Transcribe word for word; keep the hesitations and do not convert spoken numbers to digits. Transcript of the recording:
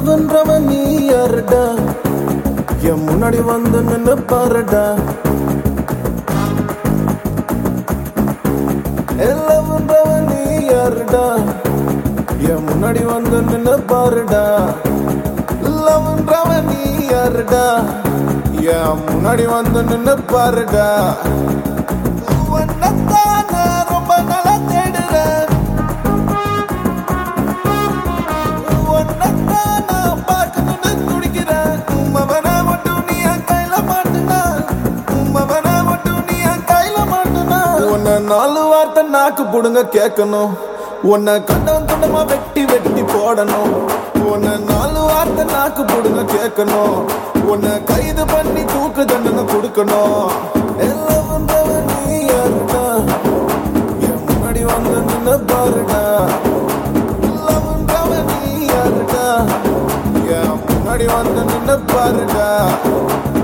லவ்ன்றவன் நீ யாருடா, என் முன்னாடி வந்து நின்னு பாருடா. லவ்ன்றவன் நீ யாருடா, என் முன்னாடி வந்து நின்னு பாருடா. லவ்ன்றவன் நீ யாருடா, என் முன்னாடி வந்து நின்னு பாருடா. உன்னைத்தான் நான் ரொம்ப நாளா தேடுறேன், உன்னைத்தான் நான் பார்க்கணும்னு துடிக்கிறேன். மவனை மட்டும் நீ என் கையில மாட்டுனா, மவனை மட்டும் நீ என் கையில மாட்டுனா. உன்னை நாலு வார்த்தை நாக்கு புடுங்க கேட்கணும், உன்னை கண்டம் துண்டமா வெட்டி வெட்டி போடணும். உன்னை நாலு வார்த்தை நாக்கு புடுங்க கேட்கணும், உன்னை கைது பண்ணி தூக்கு தண்டனை கொடுக்கணும். எல்லாம் வந்தவன் நீ யாருடா, என் முன்னாடி வந்து நின்னு பாருடா. எல்லாம் வந்தவன் நீ யாருடா, என் முன்னாடி வந்து நின்னு பாருடா.